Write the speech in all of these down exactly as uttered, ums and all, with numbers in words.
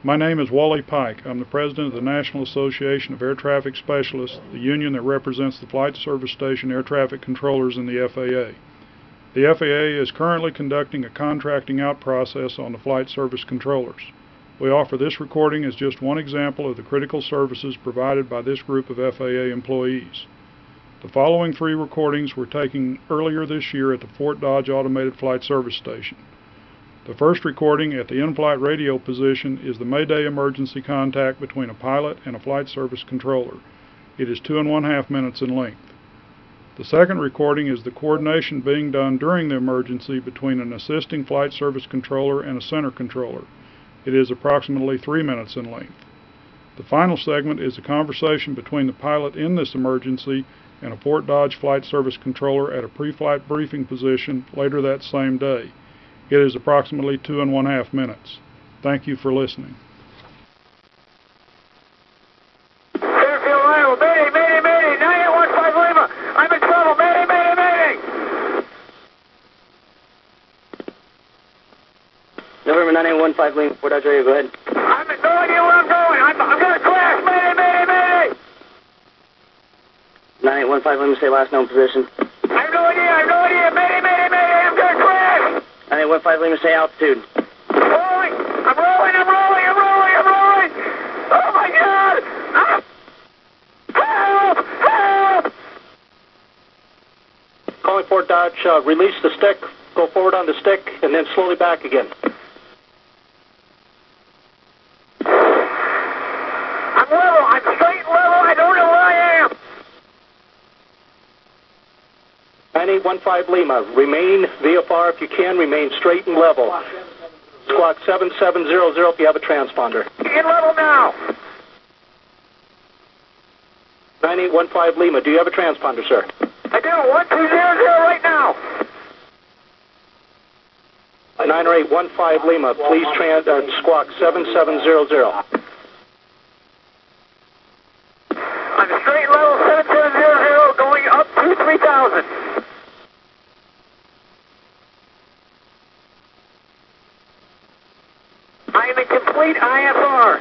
My name is Wally Pike. I'm the president of the National Association of Air Traffic Specialists, the union that represents the Flight Service Station air traffic controllers in the F A A. The F A A is currently conducting a contracting out process on the flight service controllers. We offer this recording as just one example of the critical services provided by this group of F A A employees. The following three recordings were taken earlier this year at the Fort Dodge Automated Flight Service Station. The first recording at the in-flight radio position is the Mayday emergency contact between a pilot and a flight service controller. It is two and one half minutes in length. The second recording is the coordination being done during the emergency between an assisting flight service controller and a center controller. It is approximately three minutes in length. The final segment is a conversation between the pilot in this emergency and a Fort Dodge flight service controller at a pre-flight briefing position later that same day. It is approximately two and one half minutes. Thank you for listening. Fairfield, Iowa, Mayday, Mayday, Mayday, nine eight one five Lima. I'm in trouble, Mayday, Mayday, Mayday. November nine eight one five Lima, Fort Dodge Radio, go ahead. I have no idea where I'm going. I'm, I'm going to crash, Mayday, Mayday, Mayday. nine eight one five Lima, stay last known position. I have no idea, I have no idea, Mayday, Mayday, Mayday, I'm going to crash. nine eight one five Lima, stay altitude. Rolling, I'm rolling, I'm rolling, I'm rolling, I'm rolling. Oh my God. Ah. Help, help. Calling Fort Dodge, uh, release the stick, go forward on the stick, and then slowly back again. I'm level, I'm straight level, I don't know where I am. nine eight one five Lima, remain V F R if you can, remain straight and level. Squawk seven seven zero zero if you have a transponder. In level now. nine eight one five Lima, do you have a transponder, sir? I do, one two zero zero right now. nine eight one five Lima, please trans uh, squawk seven seven zero zero. I'm straight level seven seven zero zero going up to three thousand. I am in complete I F R.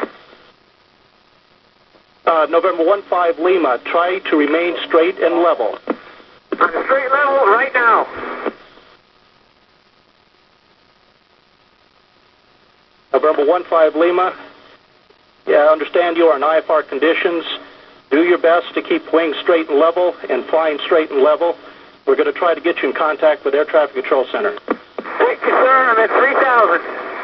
Uh, November one five Lima, try to remain straight and level. I'm straight level right now. November one five Lima, yeah, I understand you are in I F R conditions. Do your best to keep wings straight and level and flying straight and level. We're going to try to get you in contact with Air Traffic Control Center. Thank you, sir. I'm at three thousand.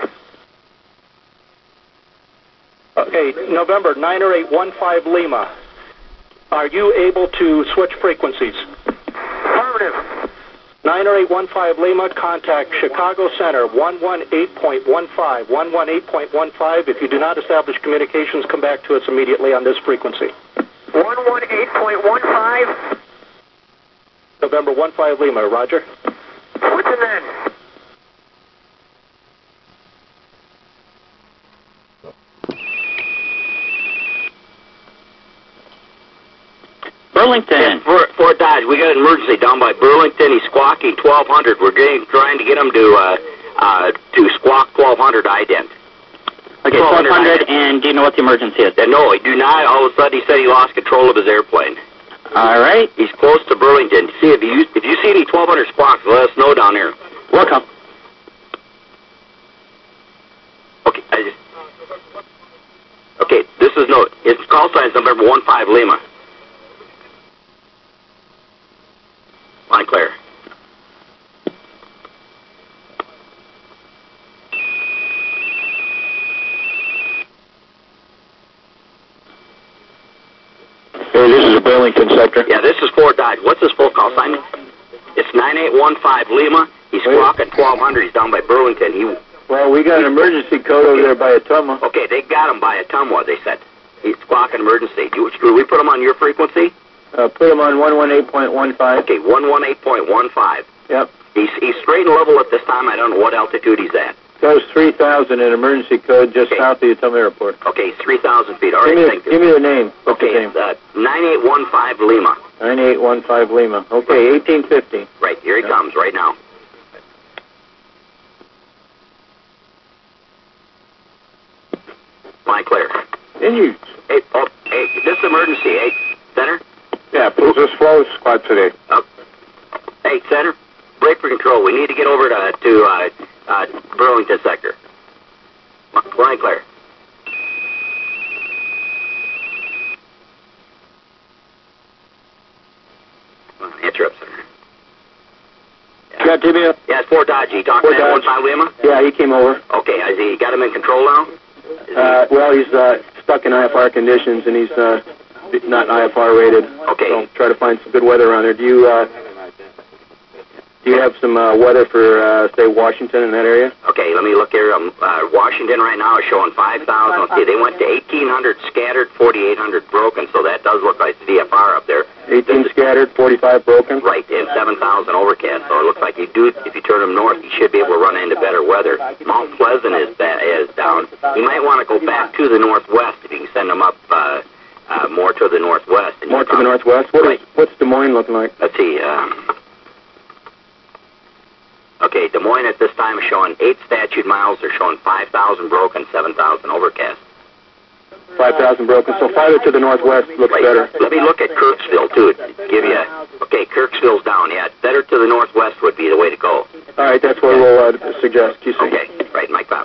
Okay, November nine eight one five Lima, are you able to switch frequencies? Affirmative. nine eight one five Lima, contact Chicago Center, one one eight point one five, one one eight point one five. If you do not establish communications, come back to us immediately on this frequency. one one eight point one five. November one five Lima, roger. What's the then? Burlington. Fort, Fort Dodge, we got an emergency down by Burlington. He's squawking twelve hundred. We're getting, trying to get him to uh, uh, to squawk twelve hundred ident. Okay, twelve hundred, and do you know what the emergency is? Uh, no, I do not. All of a sudden, he said he lost control of his airplane. All right. He's close to Burlington. See, if you if you see any twelve hundred squawks, let us know down here. Welcome. Okay, I just... Okay, this is no... His call sign is November one five Lima. Line clear. Hey, this is a Burlington sector. Yeah, this is Fort Dodge. What's his full call sign? It's nine eight one five Lima. He's squawking twelve hundred. He's down by Burlington. He... Well, we got an emergency code over there by Ottumwa. Okay, they got him by Ottumwa, they said. He's squawking emergency. Do, do we put him on your frequency? Uh, put him on one one eight point one five. Okay, one one eight point one five. Yep. He's, he's straight and level at this time. I don't know what altitude he's at. Goes three thousand in emergency code just okay. south of Ottumwa Airport. Okay, three thousand feet. All right, give me, thank you. Give me the name. What's okay, the name? Uh, nine eight one five Lima. nine eight one five Lima. Okay, eighteen fifty. Right, here he yep. comes right now. line clear. Can you? Hey, oh, hey, this is emergency, eh? Center? Yeah, who's this flow squad today? Oh. Hey, Center? Break for control. We need to get over to, to uh, uh, Burlington sector. Line clear. Come on, answer up, Center. You got Jimmy up? Yeah, it's Fort Dodge. You talking Fort to Dodge. one five Lima? Yeah, he came over. Okay, has he got him in control now? Is Uh, well, he's uh, stuck in I F R conditions, and he's uh, not I F R rated. Okay. So try to find some good weather around there. Do you uh, do you have some uh, weather for uh, say Washington in that area? Okay, let me look here. Um, uh, Washington right now is showing five thousand. Let's see, they went to eighteen hundred scattered, forty-eight hundred broken, so that does look like D F R up there. eighteen scattered, forty-five broken. Right, and seven thousand overcast, so it looks like you do, if you turn them north, you should be able to run into better weather. Mount Pleasant is, ba- is down. You might want to go back to the northwest if you can send them up uh, uh, more to the northwest. And More to you the probably- northwest. What Right. is, what's Des Moines looking like? Let's see. Um, okay, Des Moines at this time is showing eight statute miles. They're showing five thousand broken, seven thousand overcast. five thousand broken. So farther to the northwest looks Right. better. Let me look at Kirksville, too. Give you a, okay, Kirksville's down. Yeah, better to the northwest would be the way to go. All right, that's what we'll uh, suggest. Q C. Okay, right, Mike Bob.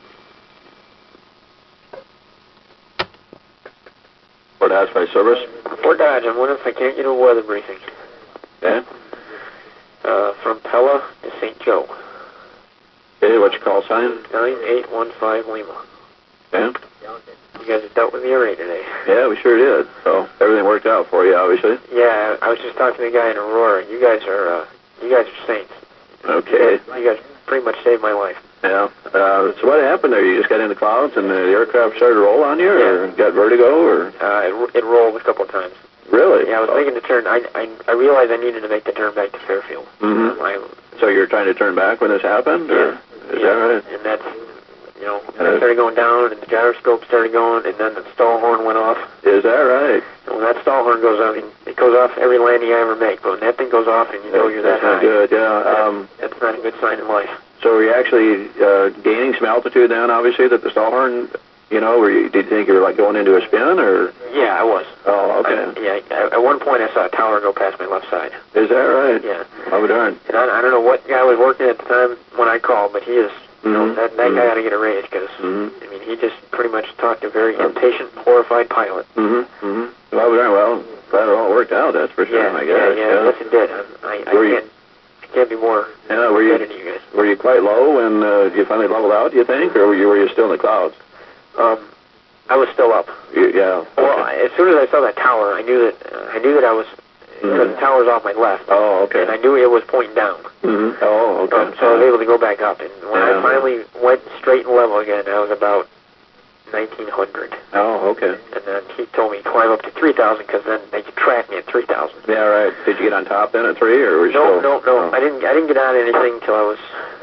Fort Dodge Fire Service. Fort Dodge, I'm wondering if I can't get a weather briefing. Yeah. Uh, from Pella to Saint Joe. Okay, what's your call sign? nine eight one five Lima. Yeah. You guys have dealt with the array today. Yeah, we sure did. So everything worked out for you, obviously. Yeah, I was just talking to a guy in Aurora. You guys are, uh, you guys are saints. Okay. You guys, you guys pretty much saved my life. Yeah. Uh, so what happened there? You just got in the clouds and the aircraft started to roll on you, or got vertigo, or? Uh, it, it rolled a couple of times. Really? Yeah, I was making the turn. I, I, I realized I needed to make the turn back to Fairfield. Mm-hmm. I, So you were trying to turn back when this happened, or? Yeah. Is yeah. that right? And that's, you know, and I started going down, and the gyroscope started going, and then the stall horn went off. Is that right? And when that stall horn goes off, it goes off every landing I ever make. But when that thing goes off, and you know you're that That's not high, good, yeah. Um, that's not a good sign in life. so were you actually uh, gaining some altitude then, obviously, that the stall horn, you know, were you, did you think you were like going into a spin, or? Yeah, I was. Oh, okay. I, yeah, I, at one point I saw a tower go past my left side. Is that right? Yeah. Oh, darn. And I, I don't know what guy was working at the time when I called, but he is, you know, Mhm. that, that Mhm. guy ought to get a raise, because, Mhm. I mean, he just pretty much talked a very impatient, horrified pilot. Mm-hmm. Mm-hmm. Well, darn, well, glad it all worked out, that's for sure, Yeah, I yeah, guess. yeah, yes it did. I, I, I Were you- can't, I can't be more Yeah, were you, indebted to you guys. were you quite low when uh, you finally leveled out, do you think, or were you, were you still in the clouds? Um, I was still up. You, yeah. Well, okay. I, as soon as I saw that tower, I knew that uh, I knew that I was because Mhm. the tower's off my left, Oh, okay. and I knew it was pointing down. Mm-hmm. Oh, okay. Um, so I was able to go back up, and when Yeah. I finally went straight and level again, I was about nineteen hundred. Oh, okay. And then he told me to climb up to three thousand, because then they could track me at three thousand. Yeah, right. Did you get on top then at three, or was you No, still? no, no. Oh. I didn't. I didn't get on anything until I was,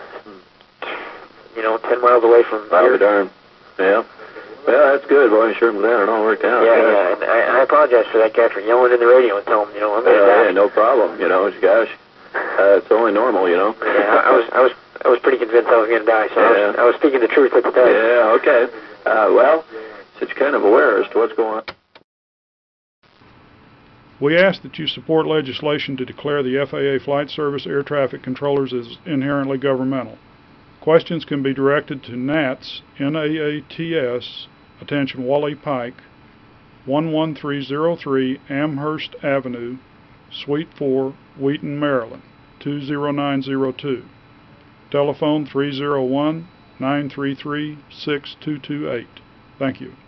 you know, ten miles away from I'll here. be darned. Yeah. Well, that's good. Boy, I'm sure I'm glad it all worked out. Yeah, yeah. And I, I apologize for that guy for yelling in the radio and telling him, you know, I'm Yeah, gonna die. yeah, no problem. You know, gosh, uh, it's only normal, you know. Yeah, I was, I was, I was pretty convinced I was going to die, so I, was, Yeah. I was speaking the truth at the time. Yeah, okay. Uh, well, since you're kind of aware as to what's going on. We ask that you support legislation to declare the F A A Flight Service air traffic controllers as inherently governmental. Questions can be directed to NATS, N A A T S, attention Wally Pike, one one three zero three Amherst Avenue, Suite four, Wheaton, Maryland, two zero nine zero two. Telephone three zero one, nine three three, six two two eight. Thank you.